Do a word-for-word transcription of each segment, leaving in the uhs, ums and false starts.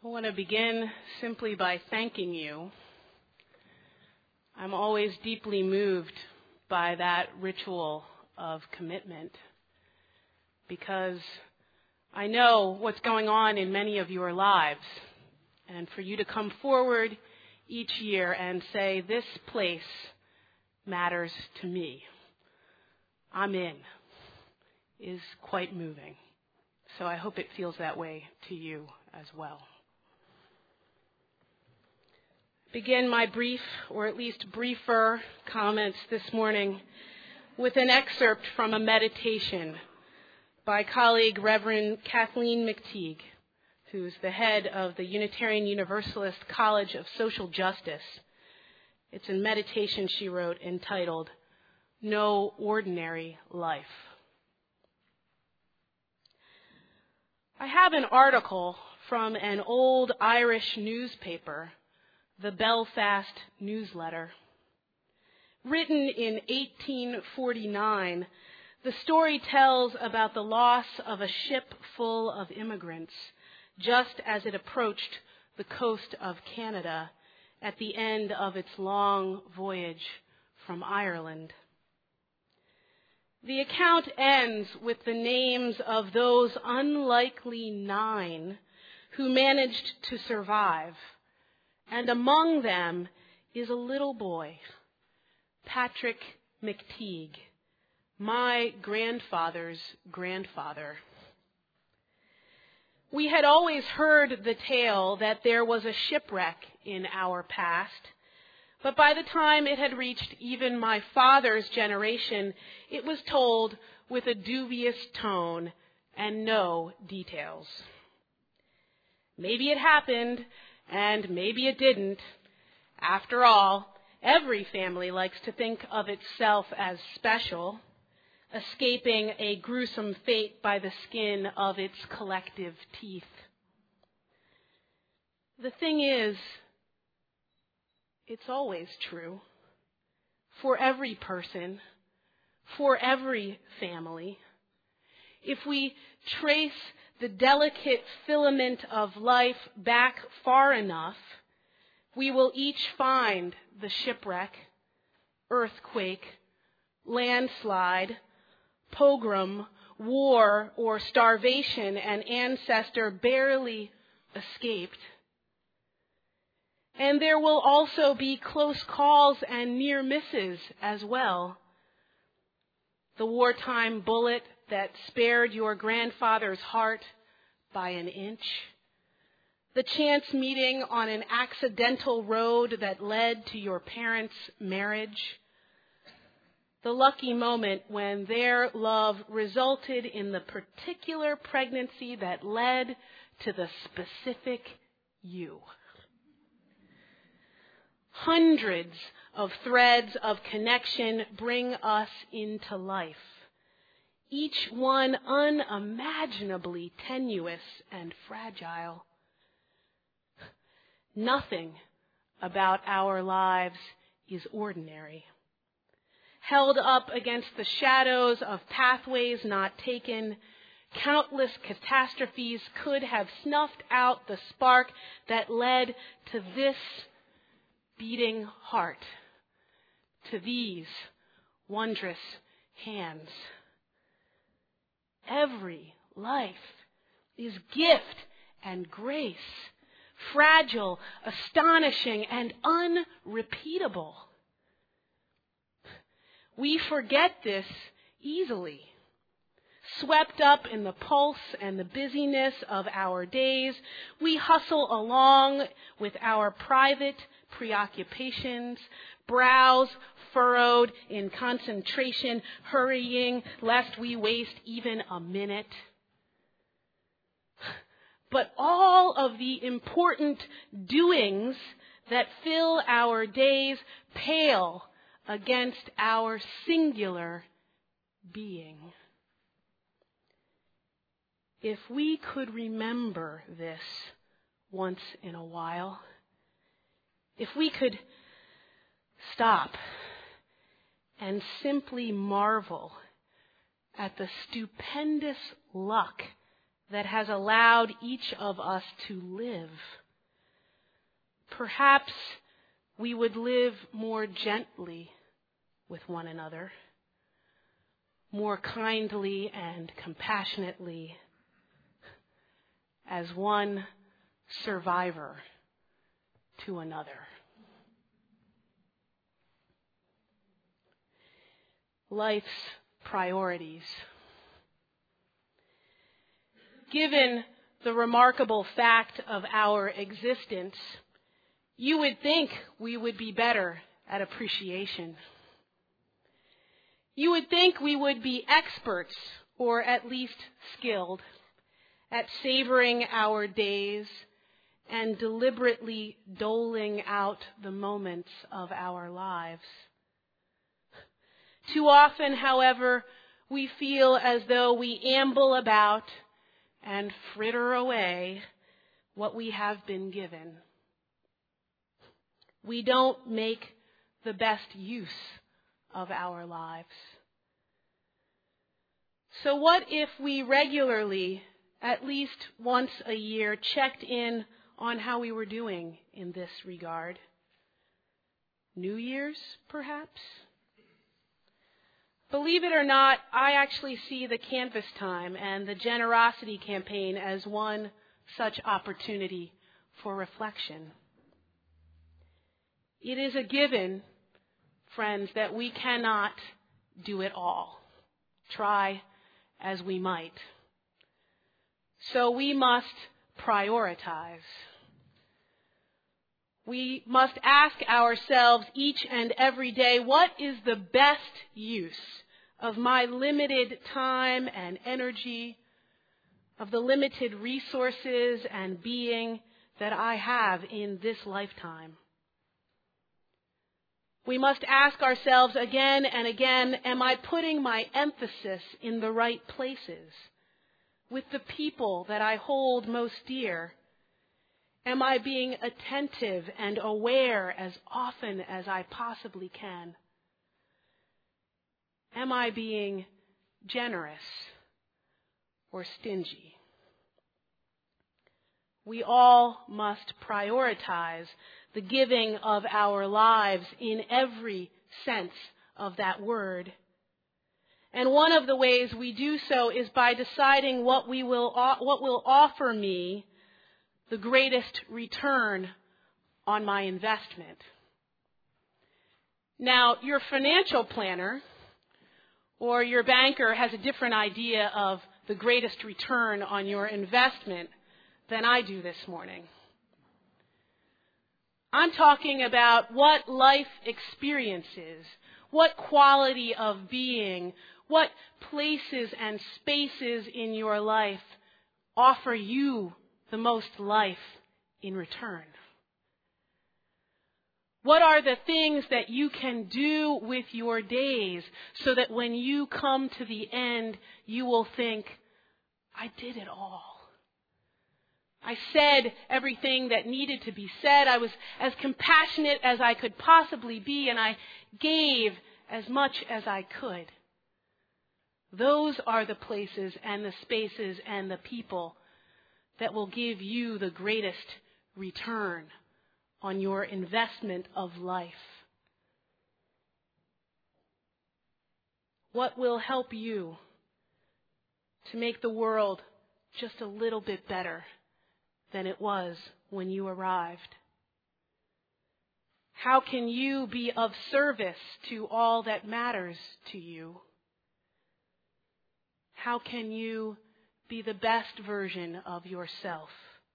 I want to begin simply by thanking you. I'm always deeply moved by that ritual of commitment because I know what's going on in many of your lives. And for you to come forward each year and say, this place matters to me, I'm in, is quite moving. So I hope it feels that way to you as well. Begin my brief, or at least briefer, comments this morning with an excerpt from a meditation by colleague Reverend Kathleen McTeague, who's the head of the Unitarian Universalist College of Social Justice. It's a meditation she wrote entitled, No Ordinary Life. I have an article from an old Irish newspaper, the Belfast Newsletter. Written in eighteen forty-nine, the story tells about the loss of a ship full of immigrants just as it approached the coast of Canada at the end of its long voyage from Ireland. The account ends with the names of those unlikely nine who managed to survive, and among them is a little boy, Patrick McTeague, my grandfather's grandfather. We had always heard the tale that there was a shipwreck in our past, but by the time it had reached even my father's generation, it was told with a dubious tone and no details. Maybe it happened, and maybe it didn't. After all, every family likes to think of itself as special, escaping a gruesome fate by the skin of its collective teeth. The thing is, it's always true. For every person, for every family. If we trace the delicate filament of life back far enough, we will each find the shipwreck, earthquake, landslide, pogrom, war, or starvation an ancestor barely escaped. And there will also be close calls and near misses as well. The wartime bullet that spared your grandfather's heart by an inch. The chance meeting on an accidental road that led to your parents' marriage. The lucky moment when their love resulted in the particular pregnancy that led to the specific you. Hundreds of threads of connection bring us into life, each one unimaginably tenuous and fragile. Nothing about our lives is ordinary. Held up against the shadows of pathways not taken, countless catastrophes could have snuffed out the spark that led to this beating heart, to these wondrous hands. Every life is gift and grace, fragile, astonishing, and unrepeatable. We forget this easily. Swept up in the pulse and the busyness of our days, we hustle along with our private preoccupations, brows furrowed in concentration, hurrying lest we waste even a minute. But all of the important doings that fill our days pale against our singular being. If we could remember this once in a while, if we could stop and simply marvel at the stupendous luck that has allowed each of us to live. Perhaps we would live more gently with one another, more kindly and compassionately, as one survivor to another. Life's priorities. Given the remarkable fact of our existence, you would think we would be better at appreciation. You would think we would be experts, or at least skilled, at savoring our days and deliberately doling out the moments of our lives. Too often, however, we feel as though we amble about and fritter away what we have been given. We don't make the best use of our lives. So what if we regularly, at least once a year, checked in on how we were doing in this regard? New Year's, perhaps? Believe it or not, I actually see the Canvas Time and the Generosity Campaign as one such opportunity for reflection. It is a given, friends, that we cannot do it all, try as we might. So we must prioritize. We must ask ourselves each and every day, what is the best use of my limited time and energy, of the limited resources and being that I have in this lifetime? We must ask ourselves again and again, am I putting my emphasis in the right places, with the people that I hold most dear? Am I being attentive and aware as often as I possibly can? Am I being generous or stingy? We all must prioritize the giving of our lives in every sense of that word. And one of the ways we do so is by deciding what we will what will offer me the greatest return on my investment. Now, your financial planner or your banker has a different idea of the greatest return on your investment than I do this morning. I'm talking about what life experiences, what quality of being, what places and spaces in your life offer you the most life in return. What are the things that you can do with your days so that when you come to the end, you will think, I did it all. I said everything that needed to be said. I was as compassionate as I could possibly be, and I gave as much as I could. Those are the places and the spaces and the people that will give you the greatest return on your investment of life. What will help you to make the world just a little bit better than it was when you arrived? How can you be of service to all that matters to you? How can you be the best version of yourself?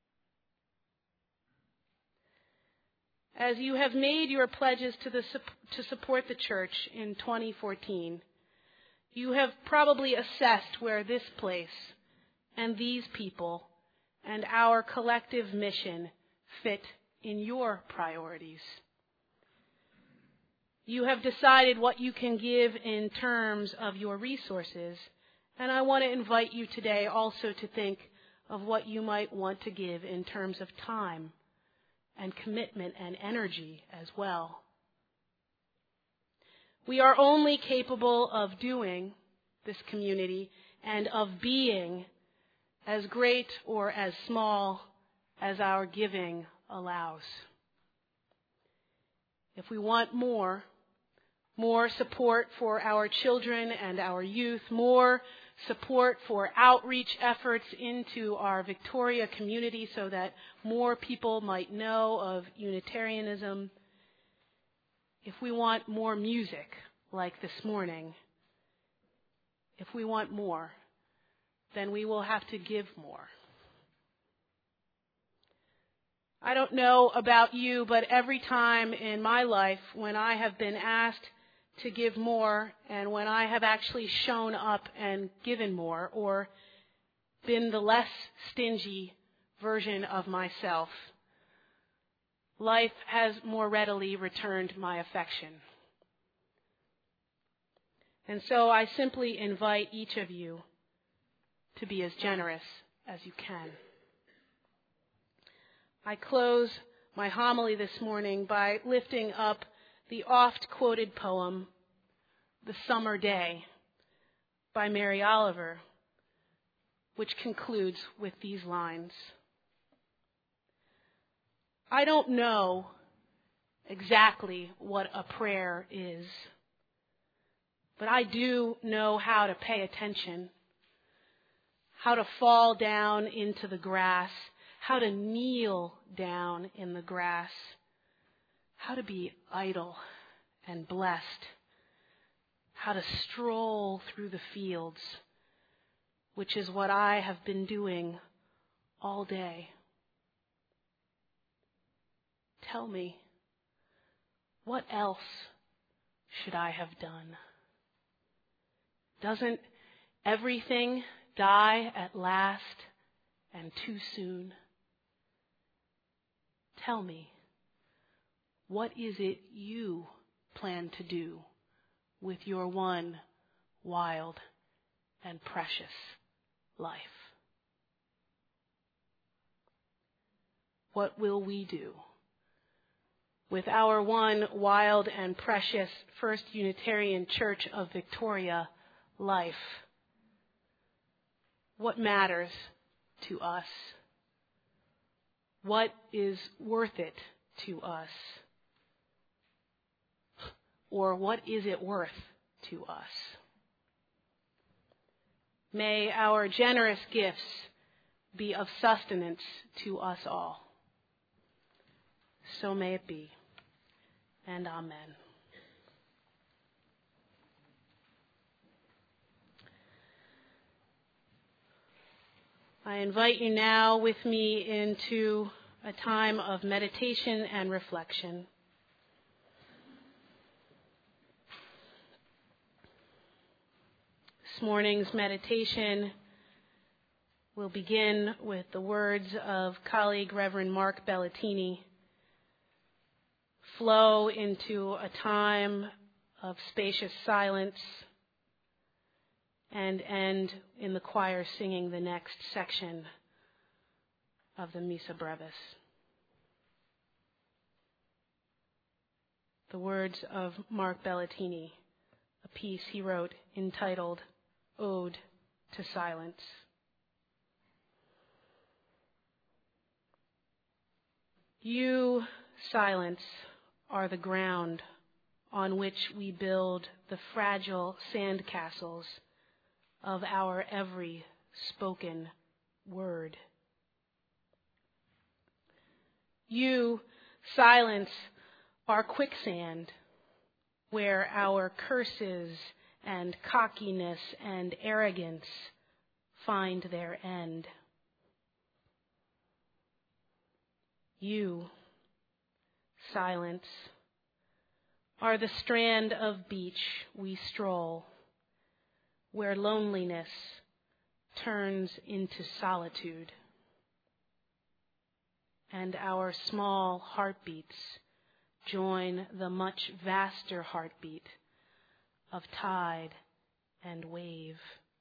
As you have made your pledges to, the, to support the church in twenty fourteen, you have probably assessed where this place and these people and our collective mission fit in your priorities. You have decided what you can give in terms of your resources, and I want to invite you today also to think of what you might want to give in terms of time and commitment and energy as well. We are only capable of doing this community and of being as great or as small as our giving allows. If we want more, more support for our children and our youth, more support for outreach efforts into our Victoria community so that more people might know of Unitarianism, if we want more music like this morning, if we want more, then we will have to give more. I don't know about you, but every time in my life when I have been asked to give more and when I have actually shown up and given more or been the less stingy version of myself, life has more readily returned my affection. And so I simply invite each of you to be as generous as you can. I close my homily this morning by lifting up the oft-quoted poem, The Summer Day, by Mary Oliver, which concludes with these lines. I don't know exactly what a prayer is, but I do know how to pay attention, how to fall down into the grass, how to kneel down in the grass, how to be idle and blessed, how to stroll through the fields, which is what I have been doing all day. Tell me, what else should I have done? Doesn't everything die at last and too soon? Tell me, what is it you plan to do with your one wild and precious life? What will we do with our one wild and precious First Unitarian Church of Victoria life? What matters to us? What is worth it to us? Or what is it worth to us? May our generous gifts be of sustenance to us all. So may it be, and amen. I invite you now with me into a time of meditation and reflection. This morning's meditation will begin with the words of colleague Reverend Mark Bellatini, flow into a time of spacious silence, and end in the choir singing the next section of the Missa Brevis. The words of Mark Bellatini, a piece he wrote entitled Ode to Silence. You, silence, are the ground on which we build the fragile sandcastles of our every spoken word. You, silence, are quicksand, where our curses and cockiness and arrogance find their end. You, silence, are the strand of beach we stroll, where loneliness turns into solitude, and our small heartbeats join the much vaster heartbeat of tide and wave.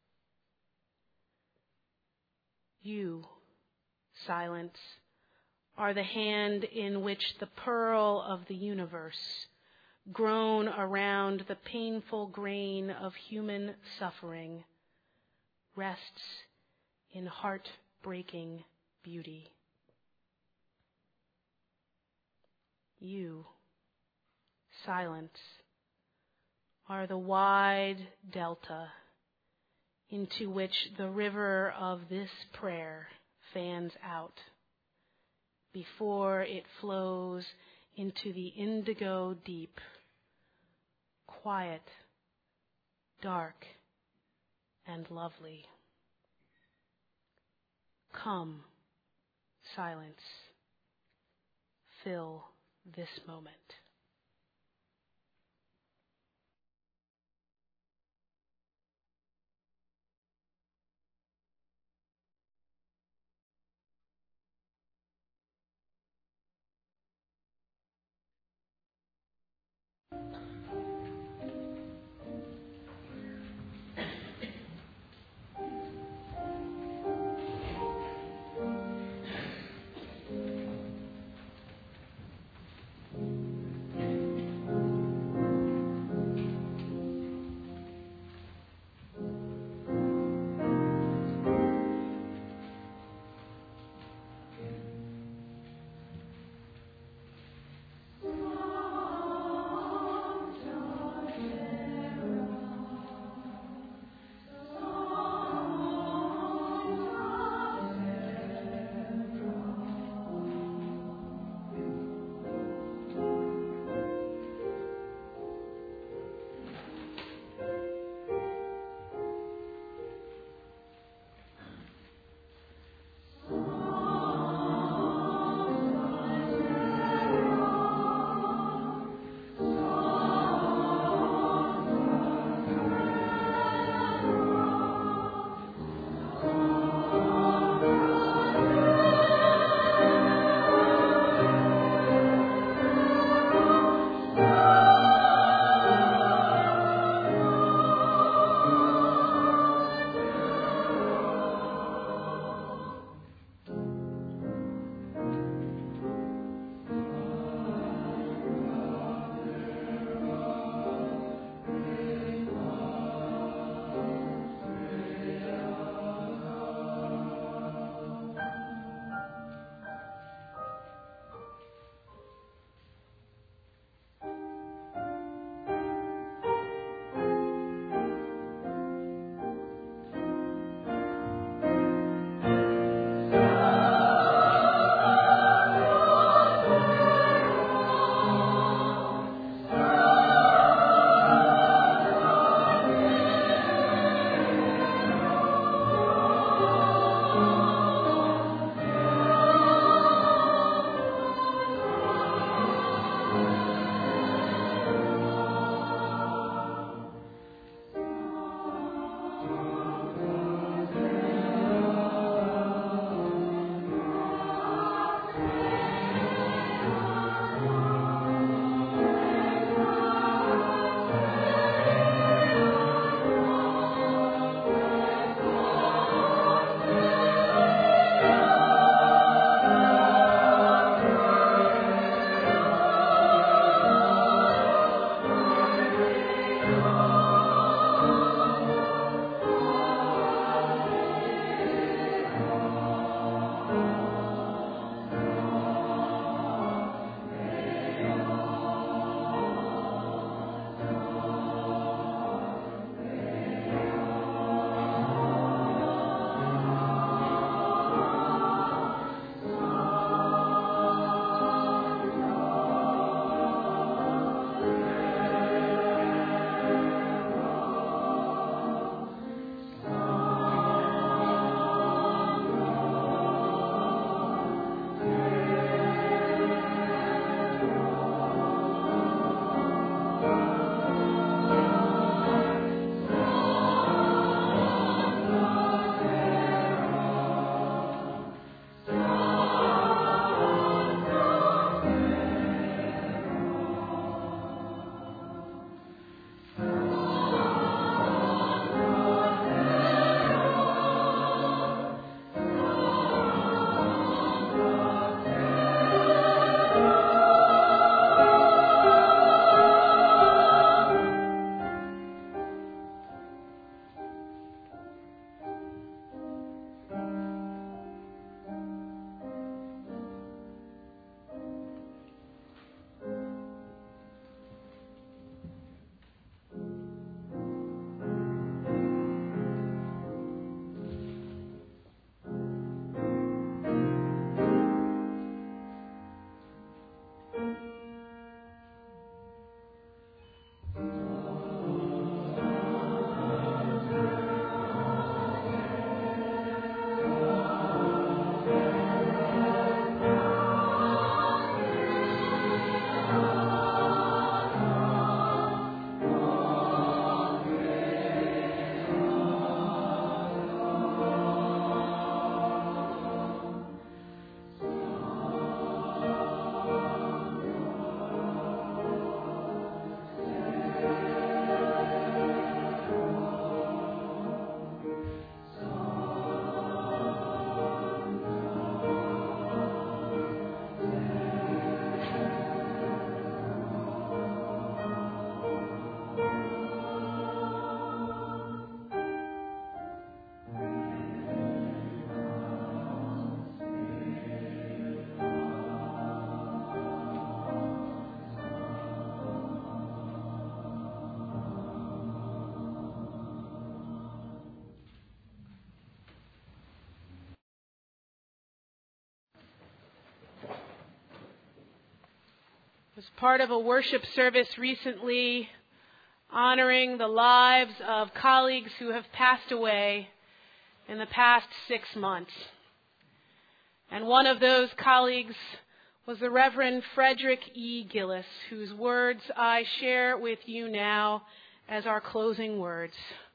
You, silence, are the hand in which the pearl of the universe, grown around the painful grain of human suffering, rests in heart-breaking beauty. You, silence, are the wide delta into which the river of this prayer fans out before it flows into the indigo deep, quiet, dark, and lovely. Come, silence, fill this moment. was part of a worship service recently honoring the lives of colleagues who have passed away in the past six months. And one of those colleagues was the Reverend Frederick E. Gillis, whose words I share with you now as our closing words.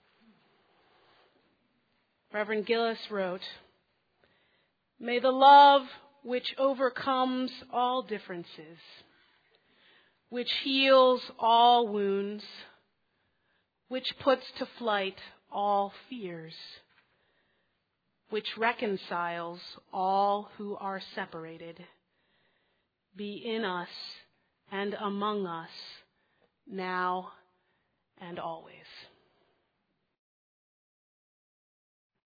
Reverend Gillis wrote, "May the love which overcomes all differences, which heals all wounds, which puts to flight all fears, which reconciles all who are separated, be in us and among us now and always."